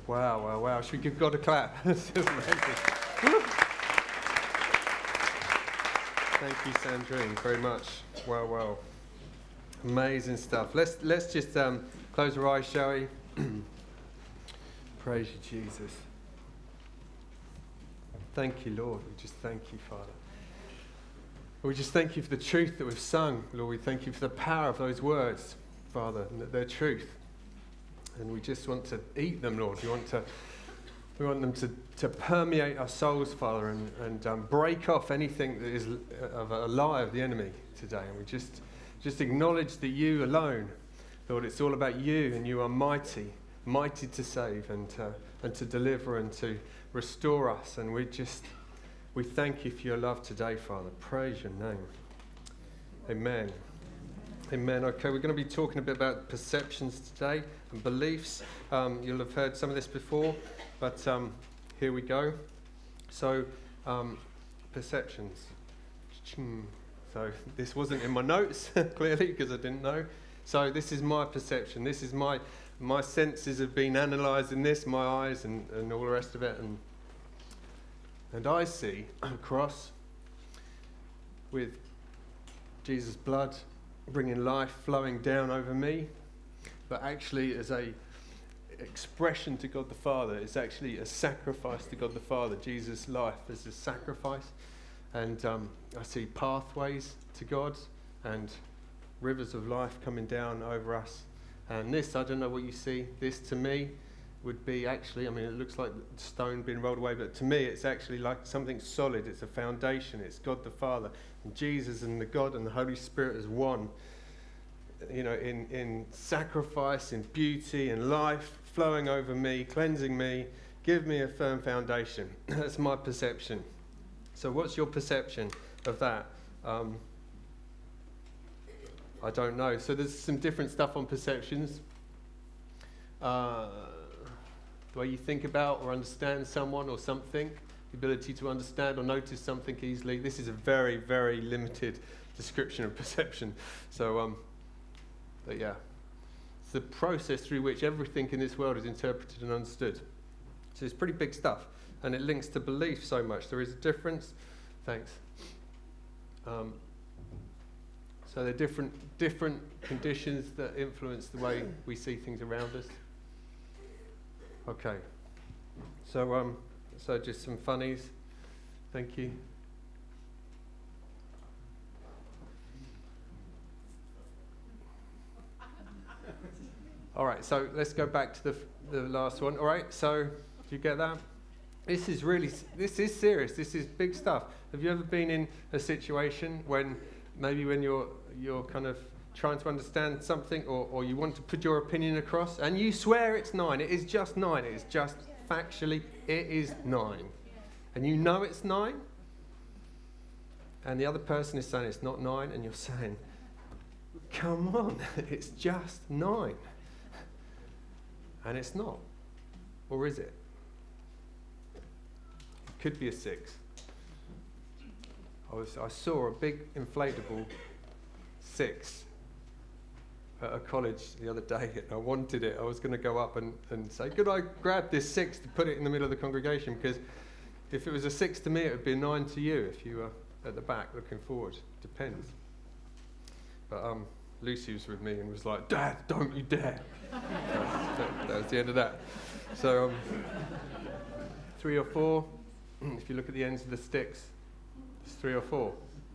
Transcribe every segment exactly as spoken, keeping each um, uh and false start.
Wow, wow, wow. Should we give God a clap? Thank you, Sandrine, very much. Wow, wow. Amazing stuff. Let's let's just um, close our eyes, shall we? Praise you, Jesus. Thank you, Lord. We just thank you, Father. We just thank you for the truth that we've sung, Lord. We thank you for the power of those words, Father, and that they're truth. And we just want to eat them, Lord. We want to, we want them to, to permeate our souls, Father, and, and um, break off anything that is of a lie of the enemy today. And we just, just acknowledge that you alone, Lord, it's all about you, and you are mighty, mighty to save and to, and to deliver and to restore us. And we just, we thank you for your love today, Father. Praise your name. Amen. Amen. Okay, we're going to be talking a bit about perceptions today and beliefs. Um, you'll have heard some of this before, but um, here we go. So, um, perceptions. So, this wasn't in my notes, clearly, because I didn't know. So, this is my perception. This is my, my senses have been analysing this, my eyes and, and all the rest of it. And, and I see a cross with Jesus' blood bringing life flowing down over me, but actually as a expression to God the Father. It's actually a sacrifice to God the Father. Jesus' life is a sacrifice, and um, I see pathways to God and rivers of life coming down over us. And this, I don't know what you see, this to me would be actually, I mean, it looks like stone being rolled away, but to me it's actually like something solid. It's a foundation. It's God the Father and Jesus and the God and the Holy Spirit as one, you know, in, in sacrifice, in beauty, in life flowing over me, cleansing me, give me a firm foundation. That's my perception. So what's your perception of that? Um, I don't know. So there's some different stuff on perceptions. Uh, the way you think about or understand someone or something, the ability to understand or notice something easily. This is a very, very limited description of perception. So, um, but yeah, it's the process through which everything in this world is interpreted and understood. So it's pretty big stuff, and it links to belief so much. There is a difference. Thanks. Um, so there are different, different conditions that influence the way we see things around us. Okay, so um, so just some funnies. Thank you. All right, so let's go back to the the last one. All right, so do you get that? This is really, this is serious. This is big stuff. Have you ever been in a situation when maybe when you're you're kind of trying to understand something, or, or you want to put your opinion across, and you swear it's nine. It is just nine. It is just factually, it is nine. And you know it's nine, and the other person is saying it's not nine, and you're saying, come on, it's just nine. And it's not. Or is it? It could be a six. I, was, I saw a big inflatable six at a college the other day, and I wanted it. I was going to go up and, and say, could I grab this six to put it in the middle of the congregation? Because if it was a six to me, it would be a nine to you if you were at the back looking forward. Depends. But um, Lucy was with me and was like, Dad, don't you dare. that, that was the end of that. So um, three or four, if you look at the ends of the sticks, it's three or four.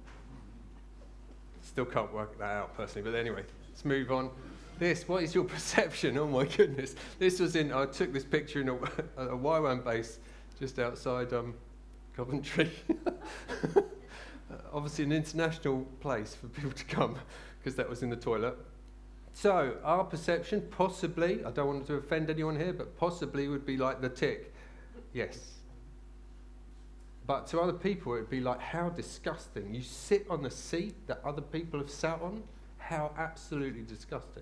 Still can't work that out personally, but anyway. Let's move on. This, what is your perception? Oh my goodness. This was in, I took this picture in a, a Y WAM base just outside um, Coventry. uh, obviously an international place for people to come, because that was in the toilet. So, our perception, possibly, I don't want to offend anyone here, but possibly would be like the tick. Yes. But to other people, it would be like, how disgusting. You sit on a seat that other people have sat on. How absolutely disgusting.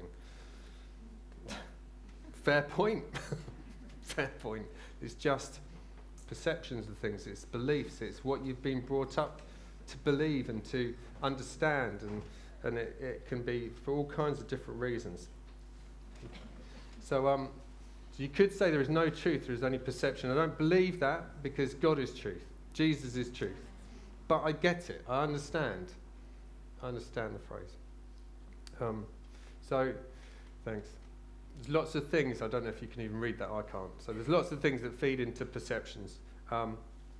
Fair point. Fair point. It's just perceptions of things. It's beliefs. It's what you've been brought up to believe and to understand. And, and it, it can be for all kinds of different reasons. So, um, So you could say there is no truth, there is only perception. I don't believe that because God is truth. Jesus is truth. But I get it. I understand. I understand the phrase. Um, so, thanks. There's lots of things, I don't know if you can even read that, I can't. So there's lots of things that feed into perceptions. Um,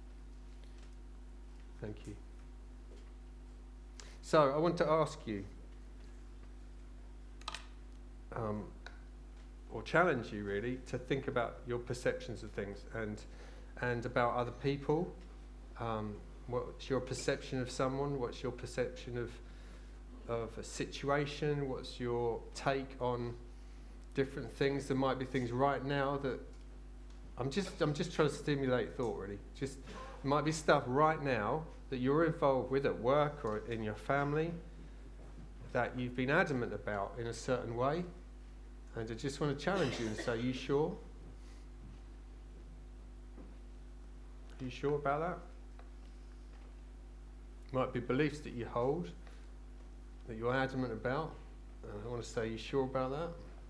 thank you. So I want to ask you, um, or challenge you really, to think about your perceptions of things and and about other people. Um, what's your perception of someone? What's your perception of of a situation? What's your take on different things? There might be things right now that I'm just I'm just trying to stimulate thought really. Just there might be stuff right now that you're involved with at work or in your family that you've been adamant about in a certain way. And I just want to challenge you and say, are you sure? Are you sure about that? Might be beliefs that you hold, that you're adamant about. And I want to say, are you sure about that?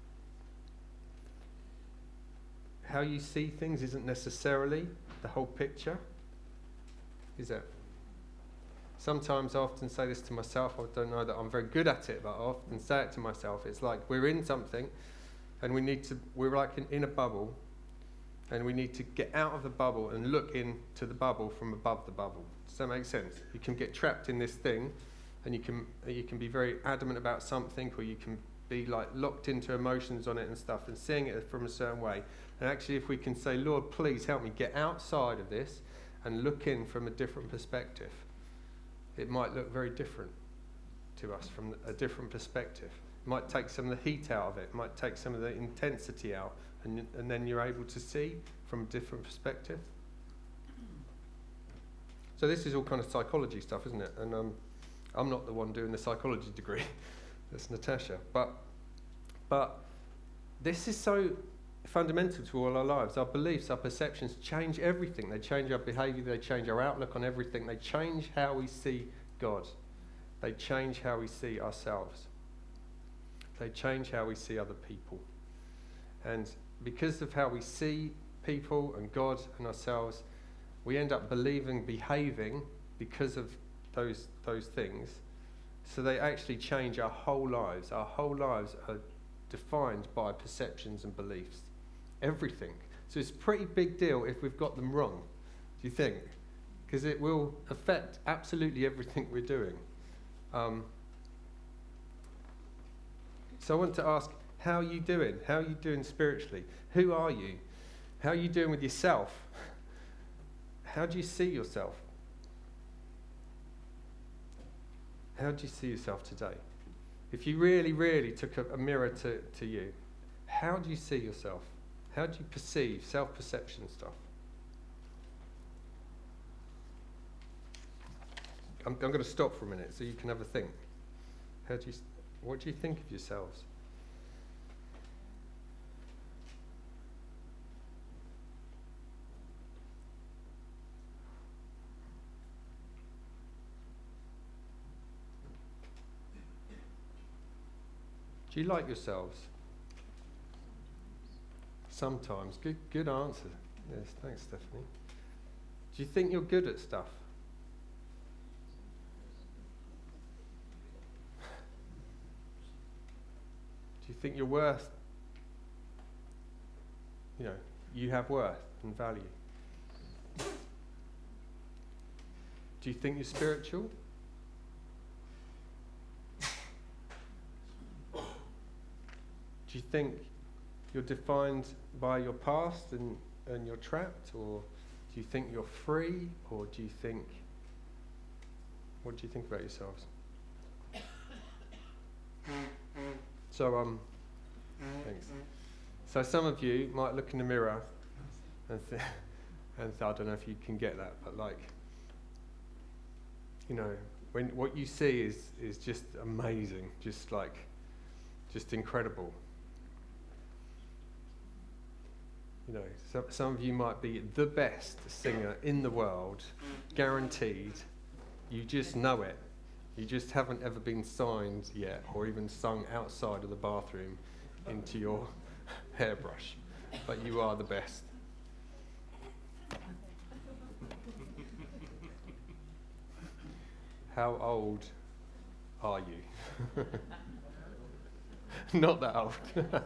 How you see things isn't necessarily the whole picture, is it? Sometimes I often say this to myself. I don't know that I'm very good at it, but I often say it to myself. It's like we're in something and we need to, we're like in, in a bubble, and we need to get out of the bubble and look into the bubble from above the bubble. Does that make sense? You can get trapped in this thing and you can you can be very adamant about something, or you can be like locked into emotions on it and stuff and seeing it from a certain way. And actually, if we can say, Lord, please help me get outside of this and look in from a different perspective, it might look very different to us from a different perspective. It might take some of the heat out of it, it might take some of the intensity out, and, and then you're able to see from a different perspective. So this is all kind of psychology stuff, isn't it? And um, I'm not the one doing the psychology degree. That's Natasha. But, but this is so fundamental to all our lives. Our beliefs, our perceptions change everything. They change our behaviour, they change our outlook on everything. They change how we see God. They change how we see ourselves. They change how we see other people. And because of how we see people and God and ourselves, we end up believing, behaving because of those those things. So they actually change our whole lives. Our whole lives are defined by perceptions and beliefs. Everything. So it's a pretty big deal if we've got them wrong, do you think? Because it will affect absolutely everything we're doing. Um, so I want to ask, how are you doing? How are you doing spiritually? Who are you? How are you doing with yourself? How do you see yourself? How do you see yourself today? If you really, really took a, a mirror to, to you, how do you see yourself? How do you perceive self-perception stuff? I'm, I'm going to stop for a minute so you can have a think. How do you, what do you think of yourselves? Do you like yourselves? Sometimes. Good good answer. Yes, thanks, Stephanie. Do you think you're good at stuff? Do you think you're worth, you know, you have worth and value? Do you think you're spiritual? Do you think you're defined by your past and, and you're trapped? Or do you think you're free? Or do you think, what do you think about yourselves? So, um, thanks. So some of you might look in the mirror and, th- and th- I don't know if you can get that, but like, you know, when what you see is, is just amazing, just like, just incredible. You know, so, some of you might be the best singer in the world, guaranteed. You just know it. You just haven't ever been signed yet, or even sung outside of the bathroom into your hairbrush. but you are the best. How old are you? Not that old.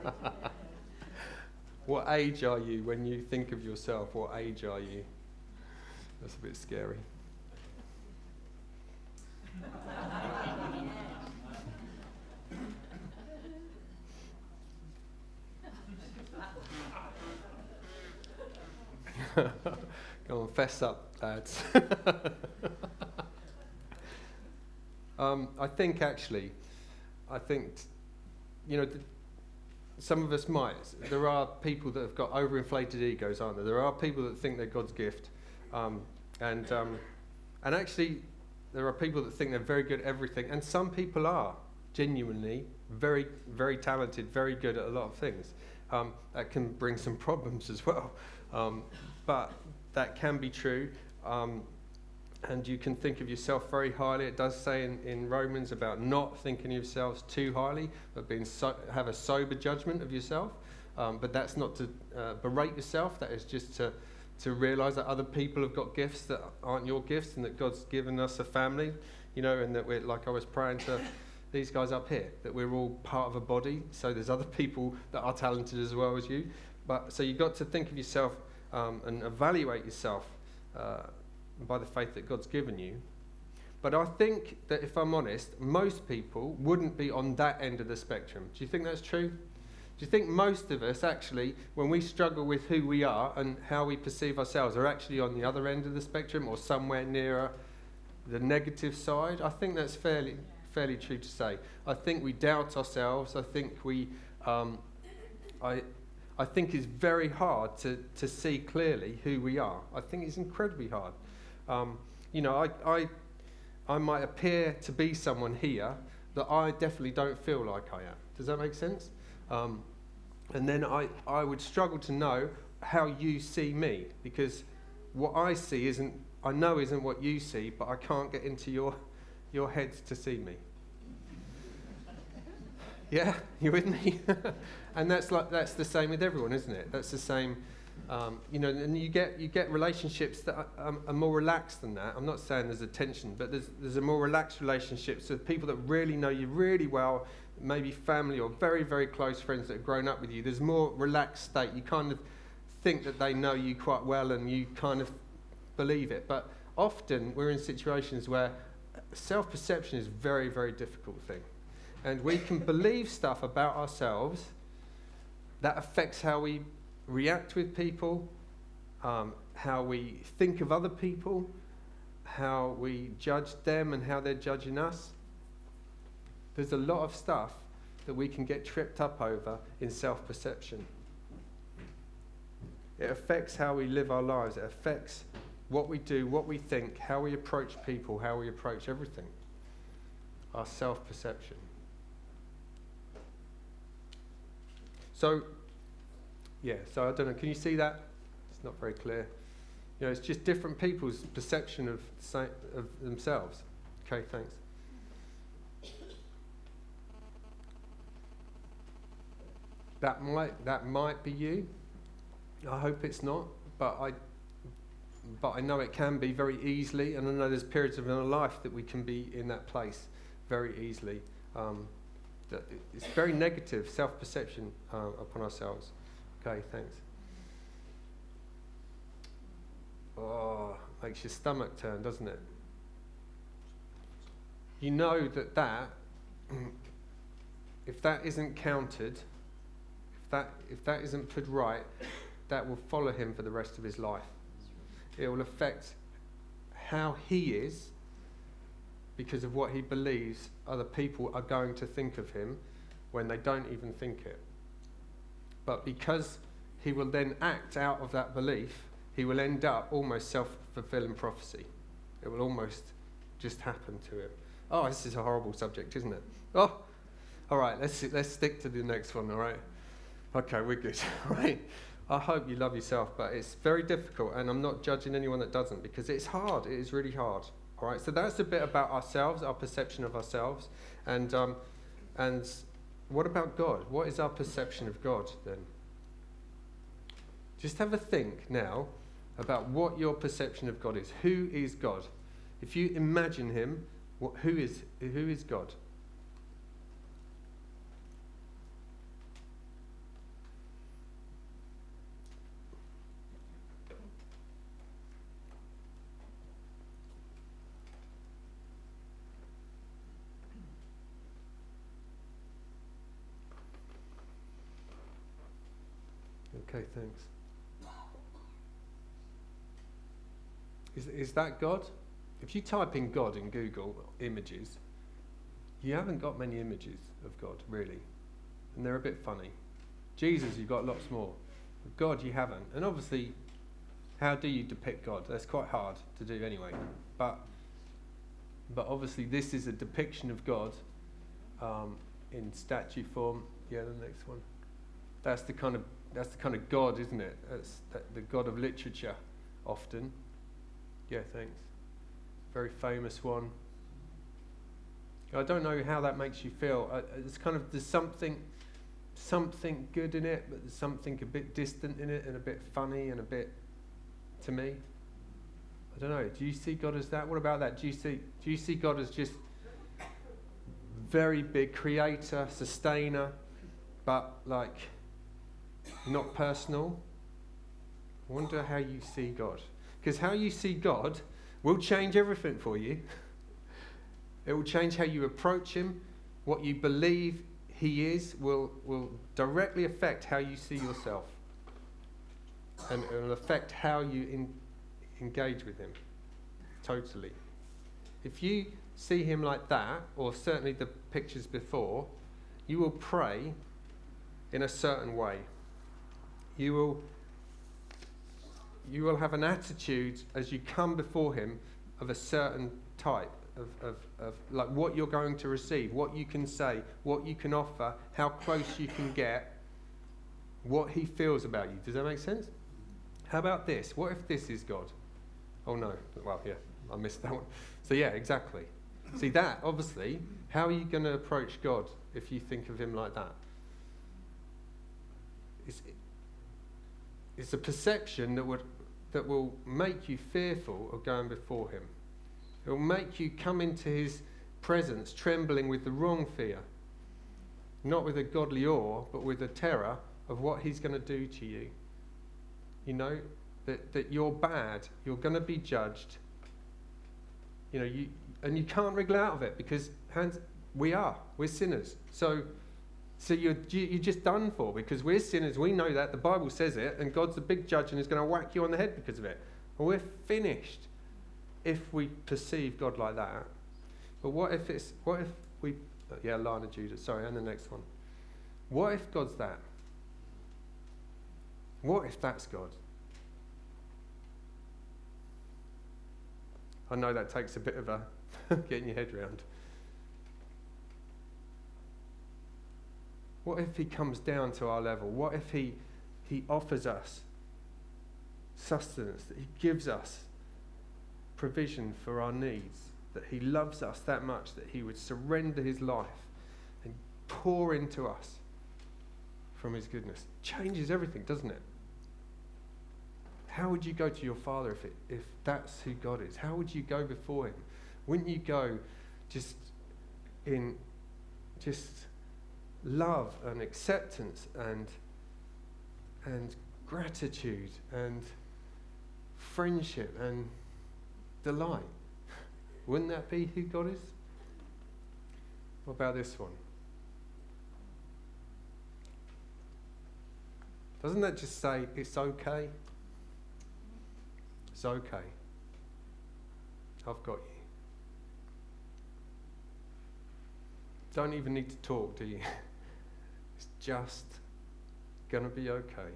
What age are you when you think of yourself? What age are you? That's a bit scary. Go on, fess up, lads. um, I think actually, I think, you know, th- some of us might. There are people that have got overinflated egos, aren't there? There are people that think they're God's gift. Um, and um, and actually, there are people that think they're very good at everything. And some people are genuinely very, very talented, very good at a lot of things. Um, that can bring some problems as well. Um, but that can be true. Um, and you can think of yourself very highly. It does say in, in Romans about not thinking of yourselves too highly, but being so, have a sober judgment of yourself. Um, but that's not to uh, berate yourself. That is just to, to realise that other people have got gifts that aren't your gifts, and that God's given us a family, you know, and that we're, like I was praying to these guys up here, that we're all part of a body. So there's other people that are talented as well as you. But so you've got to think of yourself um, and evaluate yourself uh, by the faith that God's given you. But I think that, if I'm honest, most people wouldn't be on that end of the spectrum. Do you think that's true? Do you think most of us actually, when we struggle with who we are and how we perceive ourselves, are actually on the other end of the spectrum or somewhere nearer the negative side? I think that's fairly fairly true to say. I think we doubt ourselves. I think we, um, I, I think it's very hard to, to see clearly who we are. I think it's incredibly hard. Um, you know, I, I, I might appear to be someone here that I definitely don't feel like I am. Does that make sense? Um, and then I, I would struggle to know how you see me, because what I see isn't, I know isn't what you see, but I can't get into your, your heads to see me. Yeah, you with me? And that's like that's the same with everyone, isn't it? That's the same. Um, you know, and you get you get relationships that are, um, are more relaxed than that. I'm not saying there's a tension, but there's there's a more relaxed relationship. So people that really know you really well, maybe family or very very close friends that have grown up with you. There's more relaxed state. You kind of think that they know you quite well, and you kind of believe it. But often we're in situations where self-perception is a very very difficult thing, and we can believe stuff about ourselves that affects how we react with people, um, how we think of other people, how we judge them and how they're judging us. There's a lot of stuff that we can get tripped up over in self-perception. It affects how we live our lives. It affects what we do, what we think, how we approach people, how we approach everything. Our self-perception. So, yeah, so I don't know, can you see that? It's not very clear. You know, it's just different people's perception of, of themselves. Okay, thanks. That might that might be you. I hope it's not, but I but I know it can be very easily, and I know there's periods of our life that we can be in that place very easily. Um, that it's very negative self-perception uh, upon ourselves. Okay, thanks. Oh, makes your stomach turn, doesn't it? You know that that, if that isn't counted, if that if that isn't put right, that will follow him for the rest of his life. It will affect how he is, because of what he believes other people are going to think of him when they don't even think it. But because he will then act out of that belief, he will end up almost self-fulfilling prophecy. It will almost just happen to him. Oh, this is a horrible subject, isn't it? Oh, all right, let's let's stick to the next one, all right? Okay, we're good, all right? I hope you love yourself, but it's very difficult, and I'm not judging anyone that doesn't, because it's hard. It is really hard, all right? So that's a bit about ourselves, our perception of ourselves, and um, and what about God? What is our perception of God then? Just have a think now about what your perception of God is. Who is God? If you imagine him, what, who is who is God? Okay, thanks. Is, is that God? If you type in God in Google images, you haven't got many images of God, really. And they're a bit funny. Jesus, you've got lots more. But God, you haven't. And obviously, how do you depict God? That's quite hard to do anyway. But but obviously, this is a depiction of God um, in statue form. Yeah, the next one. That's the kind of that's the kind of God, isn't it? That's that, the God of literature, often. Yeah, thanks. Very famous one. I don't know how that makes you feel. Uh, it's kind of there's something, something good in it, but there's something a bit distant in it, and a bit funny, and a bit, to me. I don't know. Do you see God as that? What about that? Do you see? Do you see God as just very big creator, sustainer, but like not personal? I wonder how you see God. Because how you see God will change everything for you. It will change how you approach him. What you believe he is will, will directly affect how you see yourself. And it will affect how you in, engage with him. Totally. If you see him like that, or certainly the pictures before, you will pray in a certain way. You will you will have an attitude as you come before him of a certain type of, of, of like what you're going to receive, what you can say, what you can offer, how close you can get, what he feels about you. Does that make sense? How about this? What if this is God? Oh no, well, yeah, I missed that one. So yeah, exactly. See that, obviously, how are you going to approach God if you think of him like that? It's, it's a perception that would that will make you fearful of going before him. It will make you come into his presence trembling with the wrong fear. Not with a godly awe, but with a terror of what he's going to do to you. You know, that, that you're bad, you're going to be judged. You know, you and you can't wriggle out of it because hands, we are, we're sinners. So So you're, you're just done for because we're sinners. We know that. The Bible says it. And God's a big judge and is going to whack you on the head because of it. And we're finished if we perceive God like that. But what if it's, what if we, yeah, Lion of Judah, sorry, and the next one. What if God's that? What if that's God? I know that takes a bit of a getting your head round. What if he comes down to our level? What if he, he offers us sustenance, that he gives us provision for our needs, that he loves us that much, that he would surrender his life and pour into us from his goodness? Changes everything, doesn't it? How would you go to your Father if, it, if that's who God is? How would you go before him? Wouldn't you go just in just love and acceptance and and gratitude and friendship and delight? Wouldn't that be who God is? What about this one? Doesn't that just say it's okay? It's okay. I've got you. Don't even need to talk, do you? It's just going to be okay.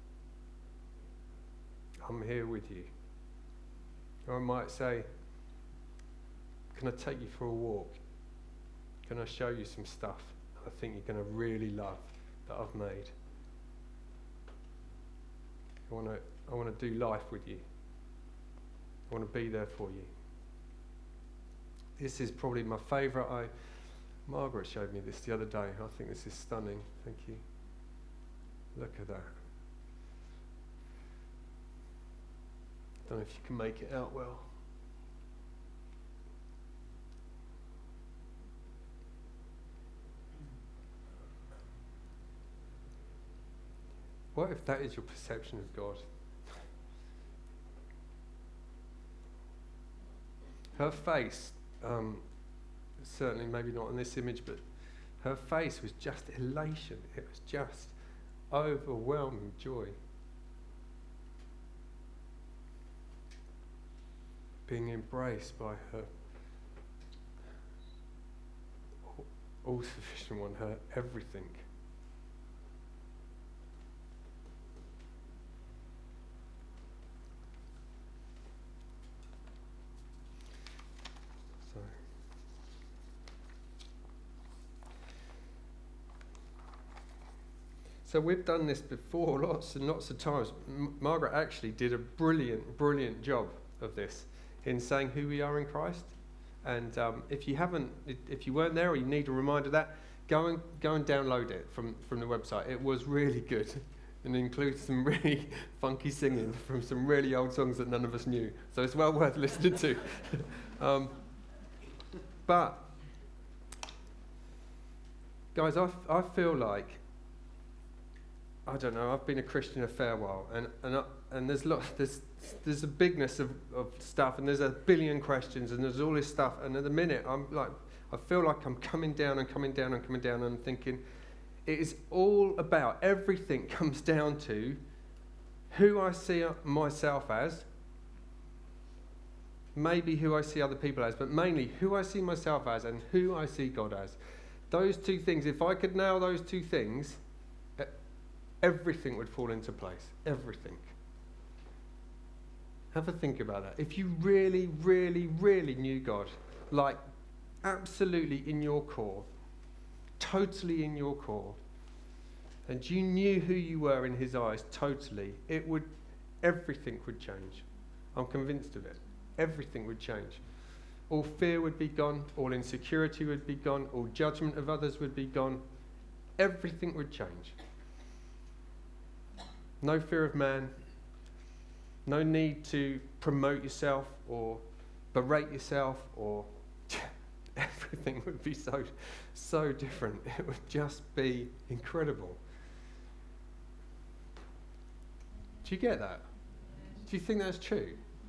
I'm here with you. Or I might say, can I take you for a walk? Can I show you some stuff I think you're going to really love that I've made? I want to I want to do life with you. I want to be there for you. This is probably my favourite. I Margaret showed me this the other day. I think this is stunning. Thank you. Look at that. Don't know if you can make it out well. What if that is your perception of God? Her face, um, certainly maybe not in this image, but her face was just elation. It was just overwhelming joy. Being embraced by her all-sufficient one, her everything. So, so we've done this before lots and lots of times. M- Margaret actually did a brilliant, brilliant job of this in saying who we are in Christ. And um, if you haven't, if you weren't there or you need a reminder of that, go and go and download it from, from the website. It was really good and includes some really funky singing from some really old songs that none of us knew. So it's well worth listening to. um, but, guys, I, f- I feel like, I don't know, I've been a Christian a fair while, and and, I, and there's, lot, there's there's a bigness of, of stuff, and there's a billion questions, and there's all this stuff, and at the minute, I'm like, I feel like I'm coming down and coming down and coming down, and I'm thinking, it is all about, everything comes down to who I see myself as, maybe who I see other people as, but mainly who I see myself as and who I see God as. Those two things, if I could nail those two things, everything would fall into place. Everything. Have a think about that. If you really, really, really knew God, like absolutely in your core, totally in your core, and you knew who you were in his eyes totally, it would, everything would change. I'm convinced of it. Everything would change. All fear would be gone, all insecurity would be gone, all judgment of others would be gone. Everything would change. No fear of man. No need to promote yourself or berate yourself, or everything would be so, so different. It would just be incredible. Do you get that? Do you think that's true?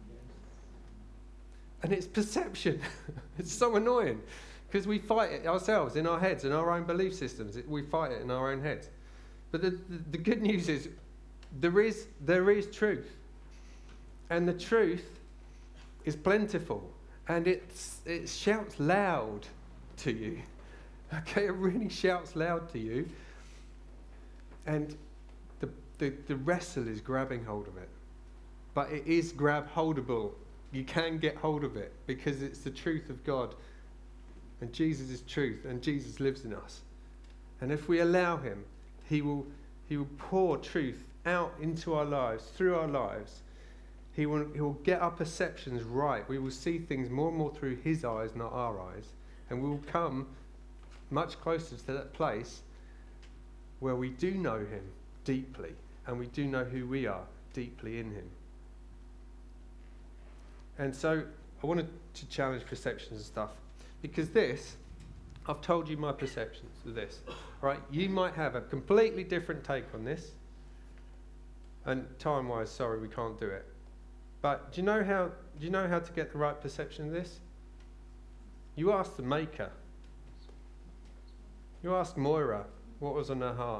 And it's perception. It's so annoying because we fight it ourselves in our heads, in our own belief systems. We fight it in our own heads. But the, the, the good news is there is there is truth. And the truth is plentiful, and it's, it shouts loud to you. Okay, it really shouts loud to you. And the, the, the wrestle is grabbing hold of it. But it is grab holdable. You can get hold of it because it's the truth of God. And Jesus is truth, and Jesus lives in us. And if we allow him, he will, he will pour truth out into our lives, through our lives. He will, he will get our perceptions right. We will see things more and more through his eyes, not our eyes. And we will come much closer to that place where we do know him deeply, and we do know who we are deeply in him. And so I wanted to challenge perceptions and stuff, because this, I've told you my perceptions of this. Right? You might have a completely different take on this. And time-wise, sorry, we can't do it. But do you know how do you know how to get the right perception of this? You ask the maker. You ask Moira what was on her heart.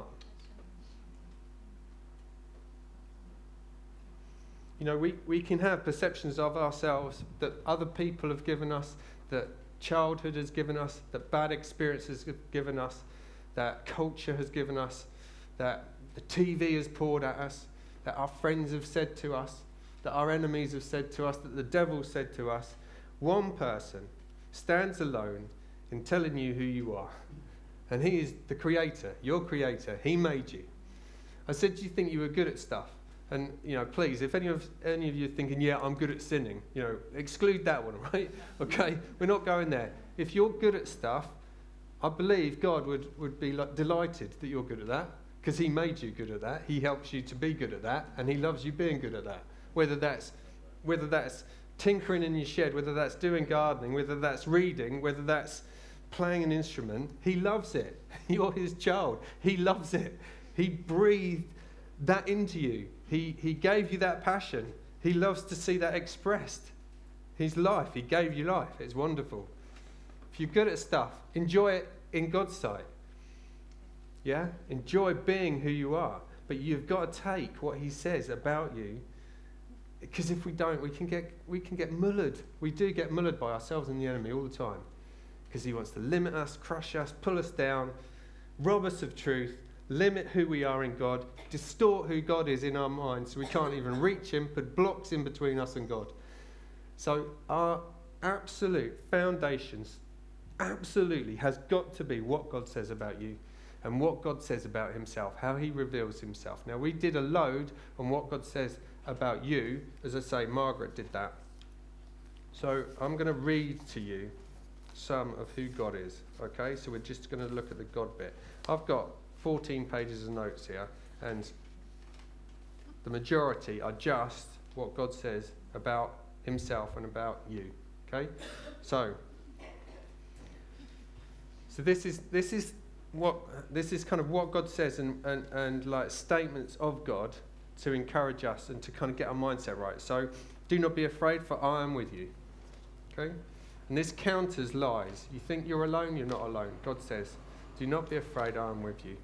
You know, we, we can have perceptions of ourselves that other people have given us, that childhood has given us, that bad experiences have given us, that culture has given us, that the T V has poured at us, that our friends have said to us, that our enemies have said to us, that the devil said to us. One person stands alone in telling you who you are. And he is the creator, your creator. He made you. I said, do you think you were good at stuff? And, you know, please, if any of any of you are thinking, yeah, I'm good at sinning, you know, exclude that one, right? Okay? We're not going there. If you're good at stuff, I believe God would, would be like delighted that you're good at that, because he made you good at that. He helps you to be good at that, and he loves you being good at that. Whether that's whether that's tinkering in your shed, whether that's doing gardening, whether that's reading, whether that's playing an instrument. He loves it. You're his child. He loves it. He breathed that into you. He, he gave you that passion. He loves to see that expressed. His life. He gave you life. It's wonderful. If you're good at stuff, enjoy it in God's sight. Yeah? Enjoy being who you are. But you've got to take what he says about you, because if we don't, we can get we can get mullered. We do get mullered by ourselves and the enemy all the time, because he wants to limit us, crush us, pull us down, rob us of truth, limit who we are in God, distort who God is in our minds so we can't even reach him, put blocks in between us and God. So our absolute foundations absolutely has got to be what God says about you and what God says about himself, how he reveals himself. Now, we did a load on what God says about you. As I say, Margaret did that. So I'm going to read to you some of who God is. Okay, so we're just going to look at the God bit. I've got fourteen pages of notes here, and the majority are just what God says about himself and about you. Okay, so so this is this is what this is kind of what God says, and and, and like statements of God to encourage us and to kind of get our mindset right. So, do not be afraid, for I am with you. Okay, and this counters lies. You think you're alone, you're not alone. God says, do not be afraid, I am with you.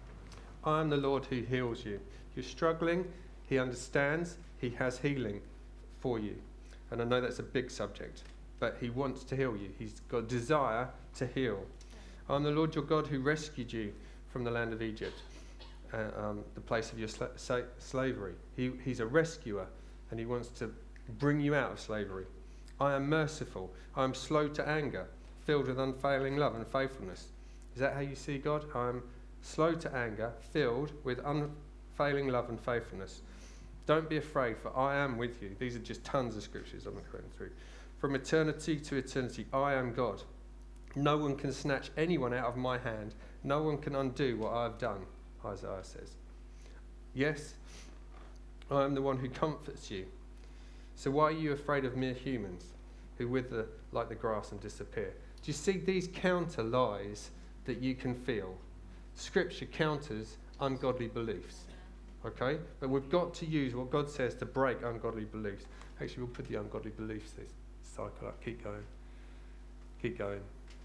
I am the Lord who heals you. You're struggling, he understands, he has healing for you. And I know that's a big subject, but he wants to heal you. He's got a desire to heal. I am the Lord your God who rescued you from the land of Egypt, uh, um, the place of your sla- sa- slavery. He, he's a rescuer, and he wants to bring you out of slavery. I am merciful. I am slow to anger, filled with unfailing love and faithfulness. Is that how you see God? I am slow to anger, filled with unfailing love and faithfulness. Don't be afraid, for I am with you. These are just tons of scriptures I'm going through. From eternity to eternity, I am God. No one can snatch anyone out of my hand. No one can undo what I have done, Isaiah says. Yes, I am the one who comforts you. So why are you afraid of mere humans who wither like the grass and disappear? Do you see these counter lies that you can feel? Scripture counters ungodly beliefs. Okay? But we've got to use what God says to break ungodly beliefs. Actually, we'll put the ungodly beliefs cycle up. Keep going. Keep going.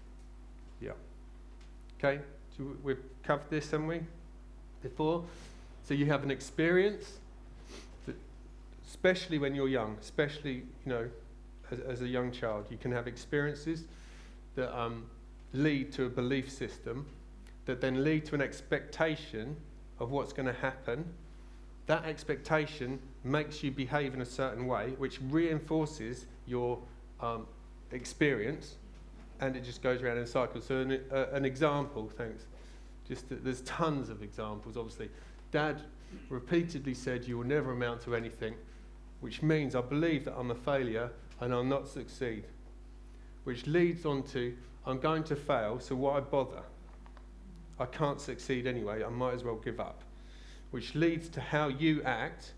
Yeah. Okay? So we've covered this, haven't we? Before. So you have an experience, that, especially when you're young, especially, you know, as, as a young child, you can have experiences that um, lead to a belief system that then lead to an expectation of what's going to happen. That expectation makes you behave in a certain way, which reinforces your um, experience, and it just goes around in cycles. So an, uh, an example, thanks. Just that there's tons of examples, obviously. Dad repeatedly said, you will never amount to anything, which means I believe that I'm a failure and I'll not succeed, which leads on to, I'm going to fail, so why bother? I can't succeed anyway, I might as well give up. Which leads to how you act,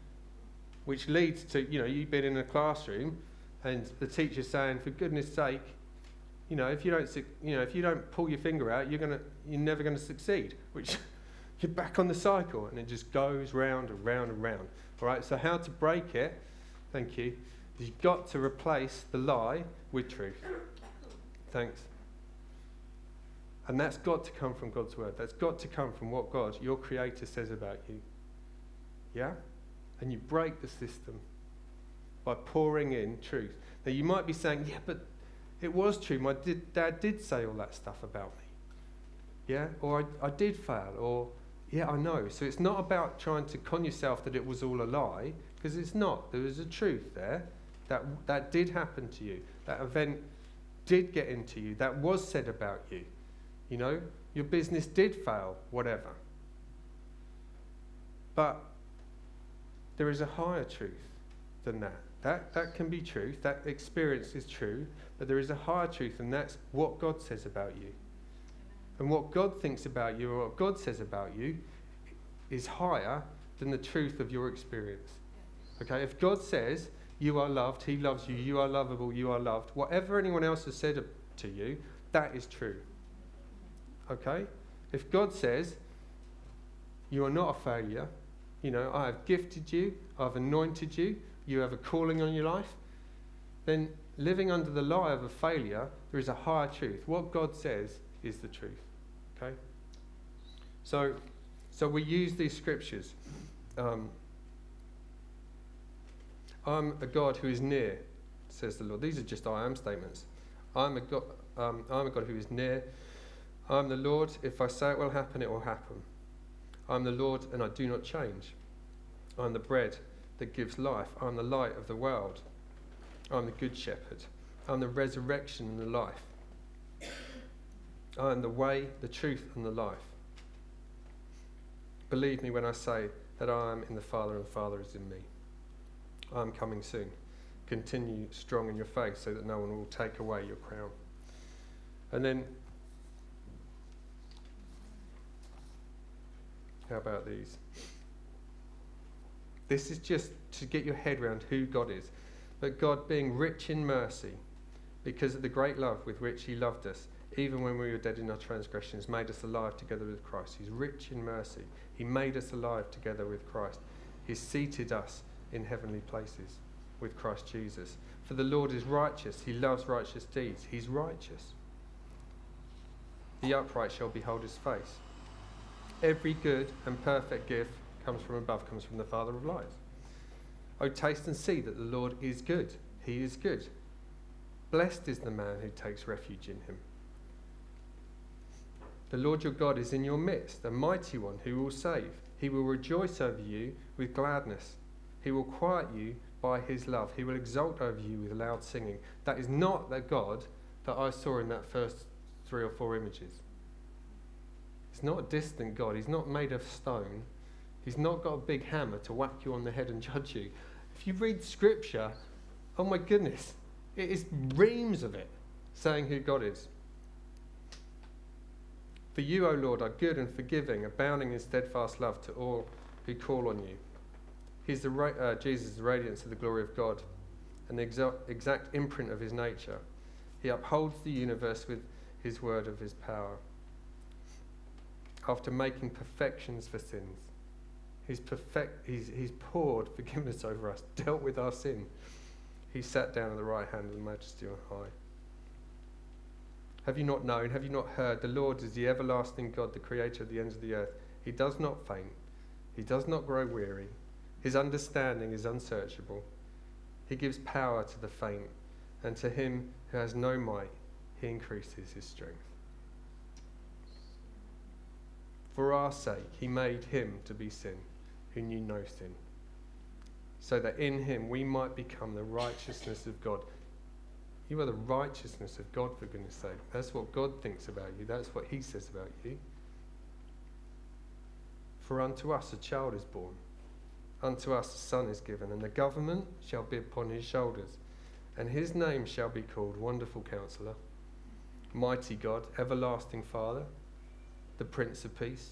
which leads to, you know, you've been in a classroom and the teacher's saying, for goodness sake, you know, if you don't, you know, if you don't pull your finger out, you're gonna, you're never going to succeed. Which you're back on the cycle, and it just goes round and round and round. All right. So how to break it? Thank you. Is you've got to replace the lie with truth. Thanks. And that's got to come from God's word. That's got to come from what God, your Creator, says about you. Yeah? And you break the system by pouring in truth. Now you might be saying, yeah, but it was true. My did, dad did say all that stuff about me. Yeah? Or I, I did fail. Or, yeah, I know. So it's not about trying to con yourself that it was all a lie, because it's not. There is a truth there. That, that did happen to you. That event did get into you. That was said about you. You know, your business did fail, whatever. But there is a higher truth than that. That that can be truth. That experience is true. But there is a higher truth, and that's what God says about you. And what God thinks about you, or what God says about you, is higher than the truth of your experience. Okay, if God says You are loved. He loves you. You are lovable. You are loved. Whatever anyone else has said to you, that is true. Okay? If God says, you are not a failure, you know, I have gifted you, I've anointed you, you have a calling on your life, then living under the lie of a failure, there is a higher truth. What God says is the truth. Okay? So, so we use these scriptures. Um, I'm a God who is near, says the Lord. These are just I am statements. I'm a God, um, I'm a God who is near. I'm the Lord. If I say it will happen, it will happen. I'm the Lord and I do not change. I'm the bread that gives life. I'm the light of the world. I'm the good shepherd. I'm the resurrection and the life. I am the way, the truth and the life. Believe me when I say that I am in the Father and the Father is in me. I am coming soon. Continue strong in your faith so that no one will take away your crown. And then, how about these? This is just to get your head around who God is. But God, being rich in mercy, because of the great love with which he loved us, even when we were dead in our transgressions, made us alive together with Christ. He's rich in mercy. He made us alive together with Christ. He's seated us in heavenly places with Christ Jesus. For the Lord is righteous. He loves righteous deeds. He's righteous. The upright shall behold his face. Every good and perfect gift comes from above, comes from the Father of lights. Oh, taste and see that the Lord is good. He is good. Blessed is the man who takes refuge in him. The Lord your God is in your midst, a mighty one who will save. He will rejoice over you with gladness. He will quiet you by his love. He will exult over you with loud singing. That is not the God that I saw in that first three or four images. He's not a distant God. He's not made of stone. He's not got a big hammer to whack you on the head and judge you. If you read scripture, oh my goodness, it is reams of it saying who God is. For you, O Lord, are good and forgiving, abounding in steadfast love to all who call on you. He's the ra- uh, Jesus, the radiance of the glory of God, and the exa- exact imprint of his nature. He upholds the universe with his word of his power. After making perfections for sins, he's, perfect, he's, he's poured forgiveness over us, dealt with our sin. He sat down at the right hand of the majesty on high. Have you not known, have you not heard? The Lord is the everlasting God, the creator of the ends of the earth. He does not faint. He does not grow weary. His understanding is unsearchable. He gives power to the faint, and to him who has no might, he increases his strength. For our sake, he made him to be sin, who knew no sin, so that in him we might become the righteousness of God. You are the righteousness of God, for goodness sake. That's what God thinks about you. That's what he says about you. For unto us a child is born. Unto us a son is given, and the government shall be upon his shoulders. And his name shall be called Wonderful Counselor, Mighty God, Everlasting Father, the Prince of Peace.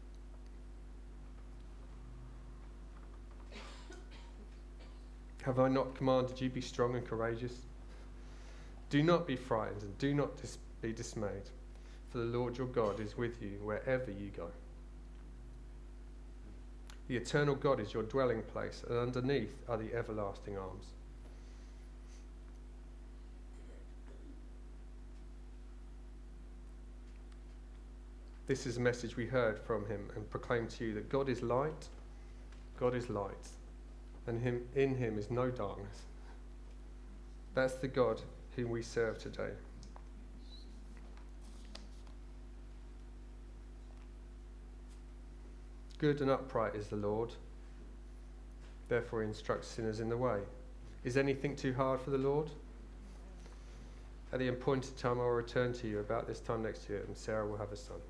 Have I not commanded you, be strong and courageous? Do not be frightened and do not dis- be dismayed, for the Lord your God is with you wherever you go. The eternal God is your dwelling place, and underneath are the everlasting arms. This is a message we heard from him and proclaimed to you, that God is light, God is light, and him, in him is no darkness. That's the God whom we serve today. Good and upright is the Lord, therefore he instructs sinners in the way. Is anything too hard for the Lord? At the appointed time I will return to you about this time next year, and Sarah will have a son.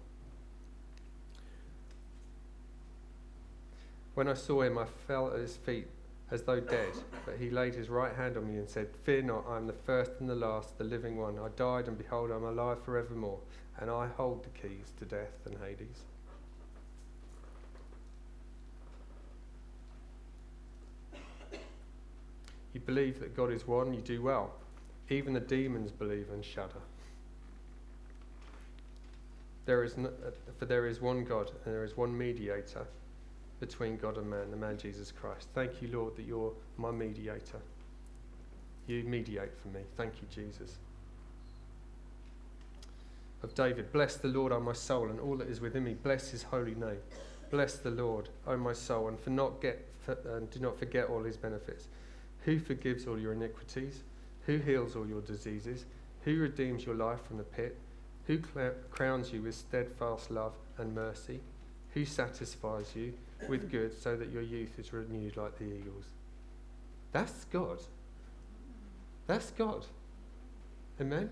When I saw him, I fell at his feet as though dead, but he laid his right hand on me and said, Fear not, I am the first and the last, the living one. I died, and behold, I am alive forevermore, and I hold the keys to death and Hades. You believe that God is one, you do well. Even the demons believe and shudder. There is no, for there is one God, and there is one mediator between God and man, the man Jesus Christ. Thank you, Lord, that you're my mediator. You mediate for me. Thank you, Jesus. Of David, bless the Lord, O my soul, and all that is within me. Bless his holy name. Bless the Lord, O my soul, and for not get for, uh, do not forget all his benefits. Who forgives all your iniquities? Who heals all your diseases? Who redeems your life from the pit? Who cl- crowns you with steadfast love and mercy? Who satisfies you with good so that your youth is renewed like the eagles? That's God. That's God. Amen?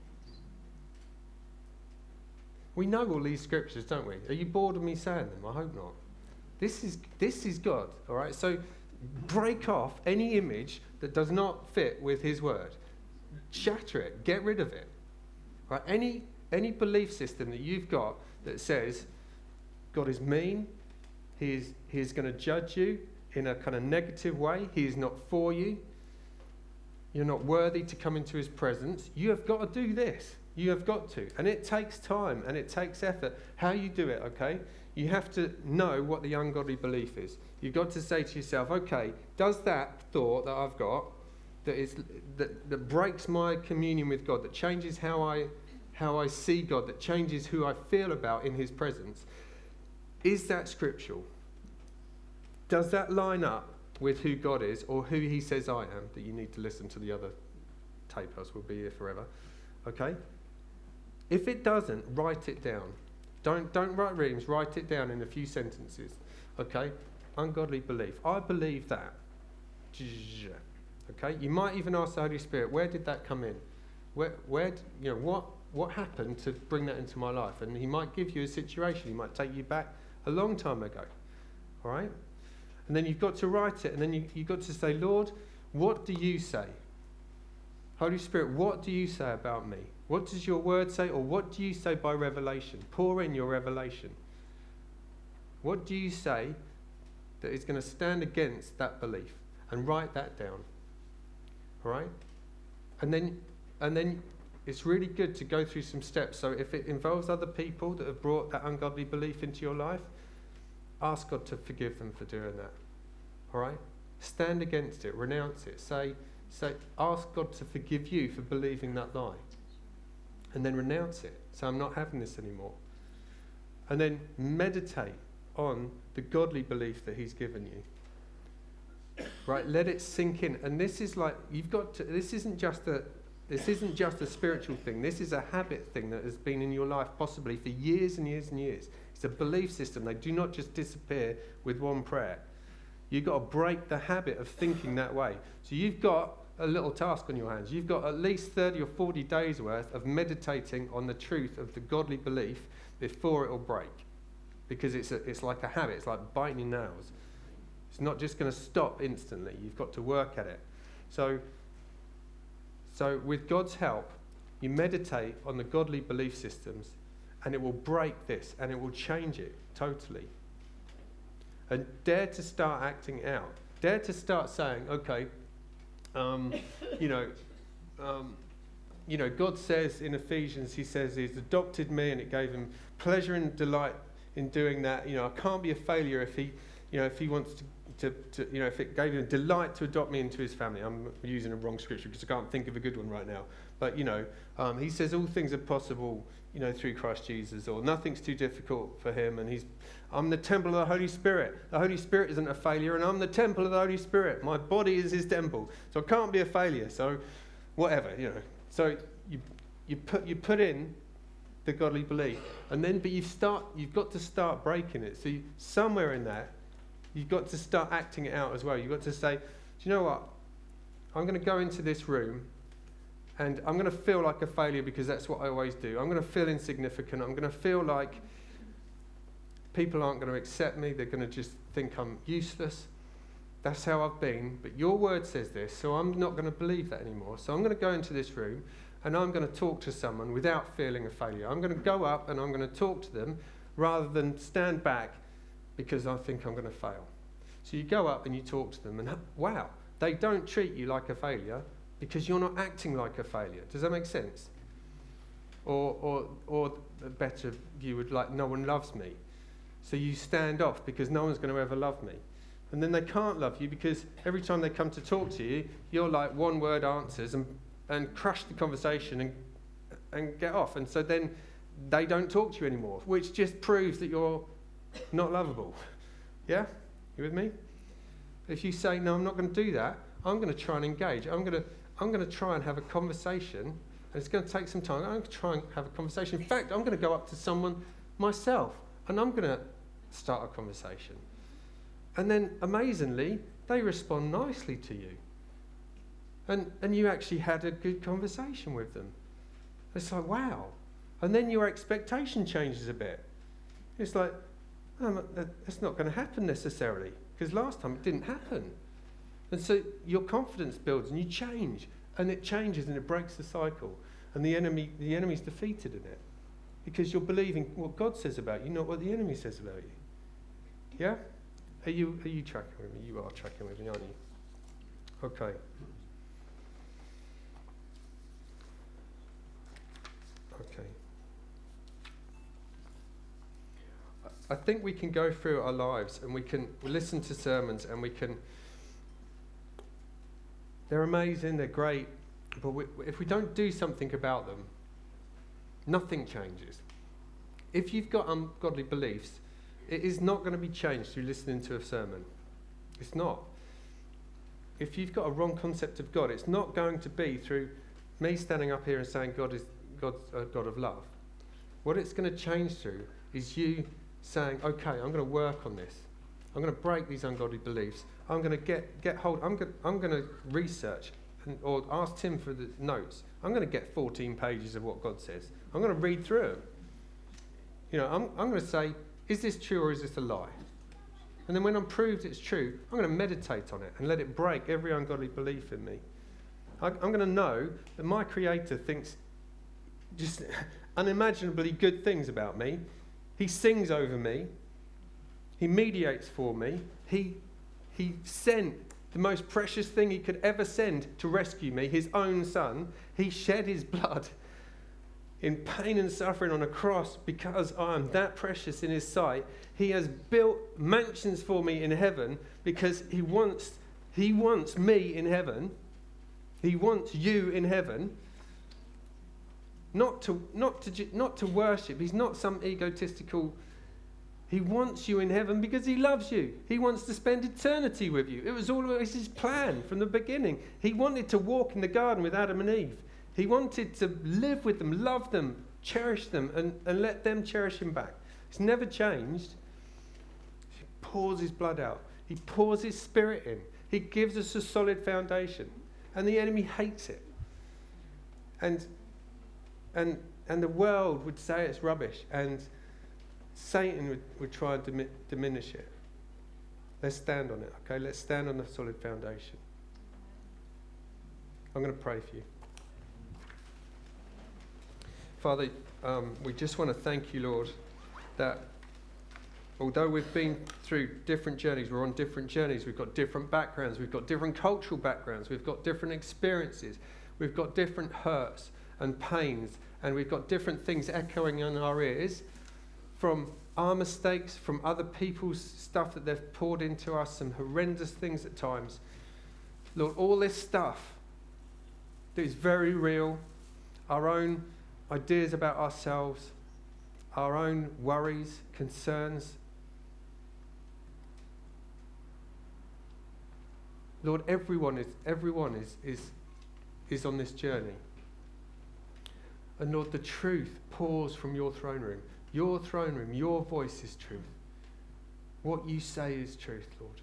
We know all these scriptures, don't we? Are you bored of me saying them? I hope not. This is this is God, all right? So break off any image that does not fit with his word. Shatter it. Get rid of it. Right? Any any belief system that you've got that says God is mean, he is, he is going to judge you in a kind of negative way, he is not for you, you're not worthy to come into his presence, you have got to do this. You have got to. And it takes time and it takes effort. How you do it, okay? You have to know what the ungodly belief is. You've got to say to yourself, okay, does that thought that I've got, that is that, that breaks my communion with God, that changes how I how I see God, that changes who I feel about in his presence, is that scriptural? Does that line up with who God is or who he says I am? That you need to listen to the other tape, else we'll be here forever. Okay? If it doesn't, write it down. Don't don't write reams, write it down in a few sentences. Okay? Ungodly belief. I believe that. Okay? You might even ask the Holy Spirit, where did that come in? Where where you know what what happened to bring that into my life? And he might give you a situation, he might take you back a long time ago. All right? And then you've got to write it, and then you, you've got to say, Lord, what do you say? Holy Spirit, what do you say about me? What does your word say, or what do you say by revelation? Pour in your revelation. What do you say that is going to stand against that belief? And write that down. All right? And then, and then it's really good to go through some steps. So if it involves other people that have brought that ungodly belief into your life, ask God to forgive them for doing that. All right? Stand against it. Renounce it. Say, say, ask God to forgive you for believing that lie. And then renounce it. So I'm not having this anymore. And then meditate on the godly belief that he's given you. Right? Let it sink in. And this is like, you've got to, this isn't just a, this isn't just a spiritual thing. This is a habit thing that has been in your life possibly for years and years and years. It's a belief system. They do not just disappear with one prayer. You've got to break the habit of thinking that way. So you've got a little task on your hands. You've got at least thirty or forty days worth of meditating on the truth of the godly belief before it will break. Because it's a, it's like a habit. It's like biting your nails. It's not just going to stop instantly. You've got to work at it. So, so with God's help, you meditate on the godly belief systems, and it will break this, and it will change it totally. And dare to start acting out. Dare to start saying, okay, um, you know, um, you know, God says in Ephesians, he says he's adopted me, and it gave him pleasure and delight in doing that. You know, I can't be a failure if he, you know, if he wants to, to, to you know, if it gave him delight to adopt me into his family. I'm using a wrong scripture because I can't think of a good one right now. But, you know, um, he says all things are possible, you know, through Christ Jesus, or nothing's too difficult for him. And he's, I'm the temple of the Holy Spirit. The Holy Spirit isn't a failure, and I'm the temple of the Holy Spirit. My body is his temple. So I can't be a failure. So whatever, you know. So you you put you put in the godly belief, and then but you start you've got to start breaking it. So you, somewhere in that, you've got to start acting it out as well. You've got to say, do you know what? I'm going to go into this room, and I'm going to feel like a failure because that's what I always do. I'm going to feel insignificant. I'm going to feel like people aren't going to accept me. They're going to just think I'm useless. That's how I've been. But your word says this, so I'm not going to believe that anymore. So I'm going to go into this room, and I'm going to talk to someone without feeling a failure. I'm going to go up, and I'm going to talk to them rather than stand back because I think I'm going to fail. So you go up and you talk to them, and wow, They don't treat you like a failure because you're not acting like a failure. Does that make sense? Or, or, or a better view would like, no one loves me. So you stand off because no one's going to ever love me. And then they can't love you because every time they come to talk to you, you're like one-word answers and, and crush the conversation and, and get off. And so then they don't talk to you anymore, which just proves that you're not lovable. Yeah? You with me? If you say, no, I'm not going to do that, I'm going to try and engage. I'm going to, I'm going to try and have a conversation, and it's going to take some time. I'm going to try and have a conversation. In fact, I'm going to go up to someone myself, and I'm going to start a conversation. And then, amazingly, they respond nicely to you. And, and you actually had a good conversation with them. It's like, wow. And then your expectation changes a bit. It's like, oh, that's not going to happen necessarily, because last time it didn't happen. And so your confidence builds and you change, and it changes and it breaks the cycle. And the enemy, the enemy's defeated in it, because you're believing what God says about you, not what the enemy says about you. Yeah? Are you, are you tracking with me? You are tracking with me, aren't you? Okay. Okay. I think we can go through our lives and we can listen to sermons and we can... They're amazing, they're great, but we, if we don't do something about them, nothing changes. If you've got ungodly beliefs, it is not going to be changed through listening to a sermon. It's not. If you've got a wrong concept of God, it's not going to be through me standing up here and saying God is God's a God of love. What it's going to change through is you saying, okay, I'm going to work on this. I'm going to break these ungodly beliefs. I'm going to get, get hold, I'm going, I'm going to research and, or ask Tim for the notes. I'm going to get fourteen pages of what God says. I'm going to read through them. You know, I'm, I'm going to say, is this true or is this a lie? And then when I'm proved it's true, I'm going to meditate on it and let it break every ungodly belief in me. I, I'm going to know that my Creator thinks just unimaginably good things about me. He sings over me. He mediates for me. He, he sent the most precious thing he could ever send to rescue me, his own son. He shed his blood in pain and suffering on a cross because I am that precious in his sight. He has built mansions for me in heaven because he wants, he wants me in heaven. He wants you in heaven. Not to, not to, not to worship. He's not some egotistical... He wants you in heaven because he loves you. He wants to spend eternity with you. It was always his plan from the beginning. He wanted to walk in the garden with Adam and Eve. He wanted to live with them, love them, cherish them, and, and let them cherish him back. It's never changed. He pours his blood out. He pours his spirit in. He gives us a solid foundation. And the enemy hates it. And, and, and the world would say it's rubbish. And Satan would, would try and dimi- diminish it. Let's stand on it, okay? Let's stand on a solid foundation. I'm going to pray for you. Father, um, we just want to thank you, Lord, that although we've been through different journeys, we're on different journeys, we've got different backgrounds, we've got different cultural backgrounds, we've got different experiences, we've got different hurts and pains, and we've got different things echoing in our ears from our mistakes, from other people's stuff that they've poured into us, some horrendous things at times. Lord, all this stuff that is very real, our own ideas about ourselves, our own worries, concerns. Lord, everyone is everyone is is is on this journey. And Lord, the truth pours from your throne room. Your throne room, your voice is truth. What you say is truth, Lord.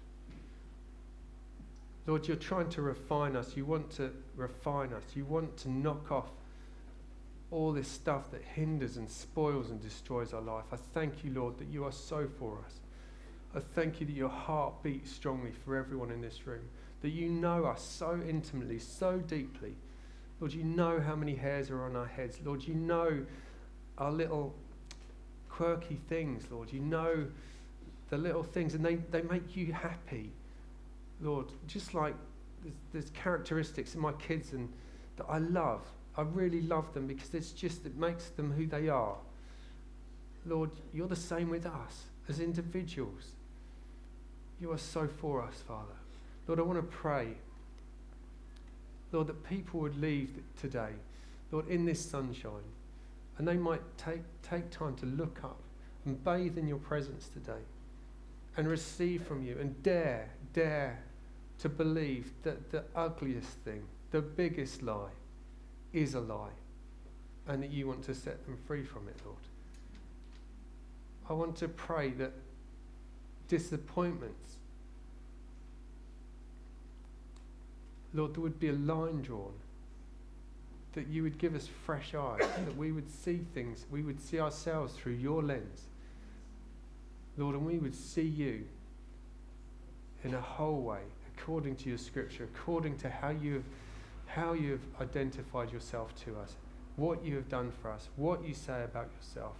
Lord, you're trying to refine us. You want to refine us. You want to knock off all this stuff that hinders and spoils and destroys our life. I thank you, Lord, that you are so for us. I thank you that your heart beats strongly for everyone in this room, that you know us so intimately, so deeply. Lord, you know how many hairs are on our heads. Lord, you know our little quirky things, Lord. You know the little things, and they, they make you happy. Lord, just like there's, there's characteristics in my kids and that I love. I really love them because it's just, it makes them who they are. Lord, you're the same with us as individuals. You are so for us, Father. Lord, I want to pray, Lord, that people would leave today, Lord, in this sunshine, and they might take, take time to look up and bathe in your presence today and receive from you and dare, dare to believe that the ugliest thing, the biggest lie, is a lie, and that you want to set them free from it, Lord. I want to pray that disappointments, Lord, there would be a line drawn, that you would give us fresh eyes, that we would see things, we would see ourselves through your lens, Lord, and we would see you in a whole way, according to your scripture, according to how you have, how you have identified yourself to us, what you have done for us, what you say about yourself.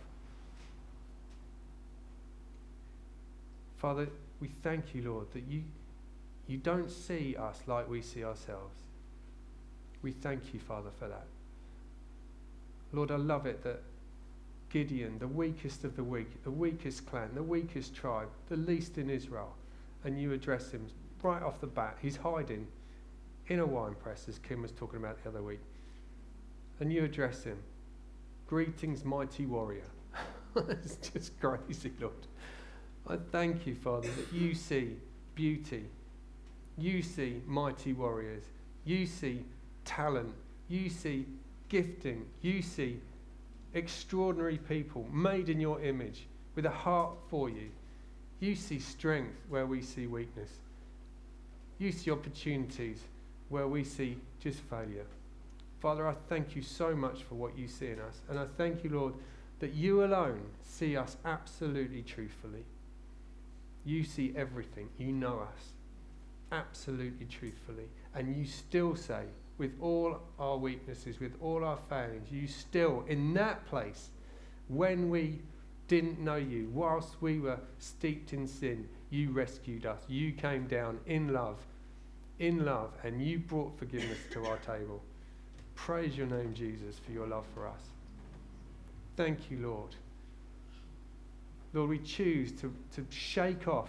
Father, we thank you, Lord, that you, you don't see us like we see ourselves. We thank you, Father, for that. Lord, I love it that Gideon, the weakest of the weak, the weakest clan, the weakest tribe, the least in Israel, and you address him right off the bat. He's hiding in a wine press, as Kim was talking about the other week. And you address him. Greetings, mighty warrior. It's just crazy, Lord. I thank you, Father, that you see beauty. You see mighty warriors. You see talent. You see gifting. You see extraordinary people made in your image with a heart for you. You see strength where we see weakness. You see opportunities where we see just failure. Father, I thank you so much for what you see in us. And I thank you, Lord, that you alone see us absolutely truthfully. You see everything. You know us absolutely truthfully. And you still say, with all our weaknesses, with all our failings, you still, in that place, when we didn't know you, whilst we were steeped in sin, you rescued us. You came down in love, in love, and you brought forgiveness to our table. Praise your name, Jesus, for your love for us. Thank you, Lord. Lord, we choose to, to shake off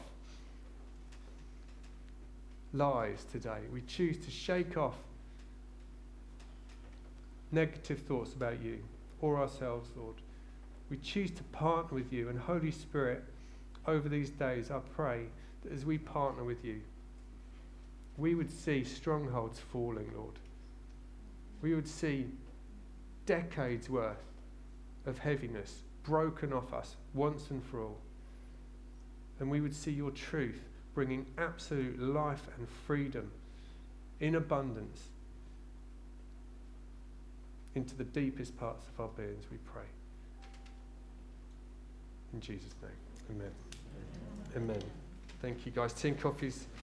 lies today. We choose to shake off negative thoughts about you or ourselves, Lord. We choose to partner with you, and Holy Spirit, over these days, I pray that as we partner with you, we would see strongholds falling, Lord. We would see decades worth of heaviness broken off us once and for all. And we would see your truth bringing absolute life and freedom in abundance into the deepest parts of our beings, we pray. In Jesus' name, amen. Amen. Thank you, guys. Tin coffees.